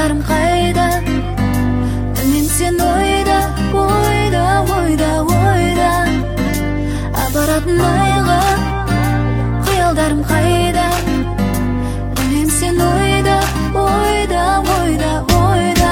Қиялдарым қайда, мен сен ойда, ойда, ойда, ойда. Апаратын айға, қиялдарым қайда, мен сен ойда, ойда, ойда, ойда.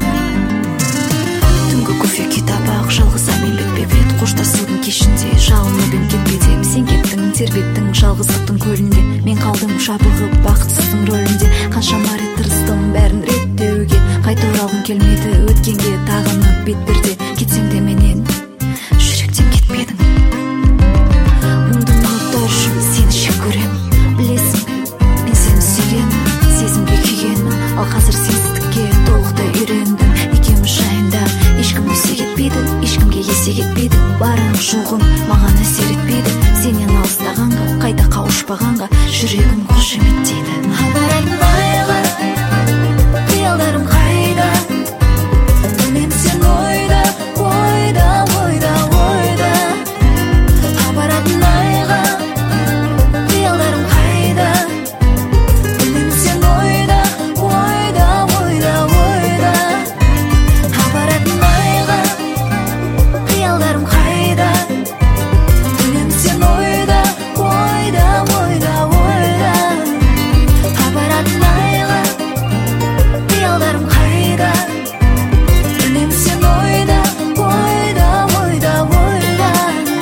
Түнгі кофе китабақ, жалғыза мен бетпе-бет қоштасудың кешінде, жалынудың кетпедем. Сен кеттің, тербеттің жалғыздықтың көлінде, мен қалдым жабығып бақытсыздың рөлінде. Қаншама рет тырыстым бәрін реттеуге, қайта оралғым келмеді өткенге тағынып бетперде. Кетсең де менен жүректен кетпедің. Мұңды минуттар үшін сені жек көремін. Білесің бе, мен сені сүйгенмін, сезімге күйгенмін. Ал қазір сенсіздікке толықтай үйрендім. Екеуміз жайында ешкім өсе кетпейді, ешкімге есе кетпейді. Барың жоғың маған әсер етпейді. Сенен алыстағанға, қайта қауышпағанға жүрегім қошеметтейді. Апаратын айға, қиялдарым қайда, мен сен ойда, ойда, ойда, ойда. Апаратын айға, қиялдарым қайда, мен сен ойда, ойда, ойда, ойда. Апаратын айға, қиялдарым қайда, мен сен ойда, ойда, ойда, ойда. Апаратын айға, қиялдарым қайда, мен сен ойда, ойда, ойда, ойда.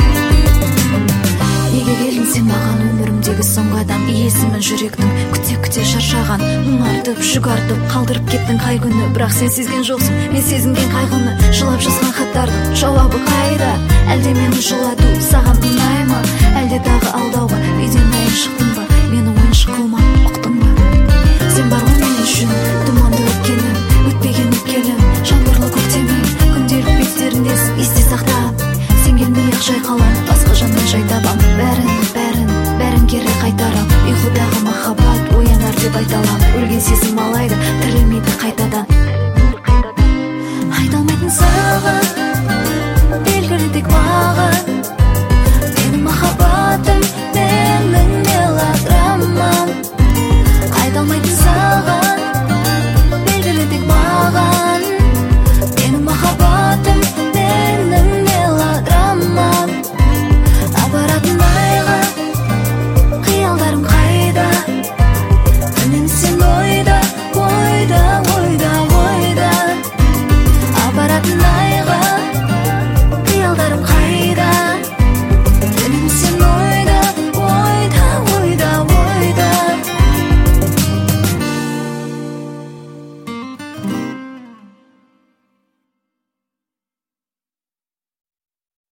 Неге келдің сен маған, өмірімдегі соңғы адам, иесімін жүректің күте-күте шаршаған. Мұң артып, жүк артып, қалдырып кеттің қай күні. Бірақ сен сезген жоқсың, мен сезінген қайғыны. Жылап жазған хаттардың жауабы қайда? Әлде мені жылату саған ұнай ма? Әлде тағы алдауға үйден айын шықтың ба? Мені ойыншық қылма, ұқтың ба? Сен бар ғой мен үшін тұманды өткенім, өтпеген өткенім, жаңбырлы көктемім. Күнделік беттеріндесің, есте сақта. Сен келмей-ақ жайқалам, басқа жанмен жай табам. Бәрін кері қайтарам. Ұйқыдағы махаббат оянар деп айталам. Өлген сезім алайда, тірілмейді қайтадан. Айта алмайтын саған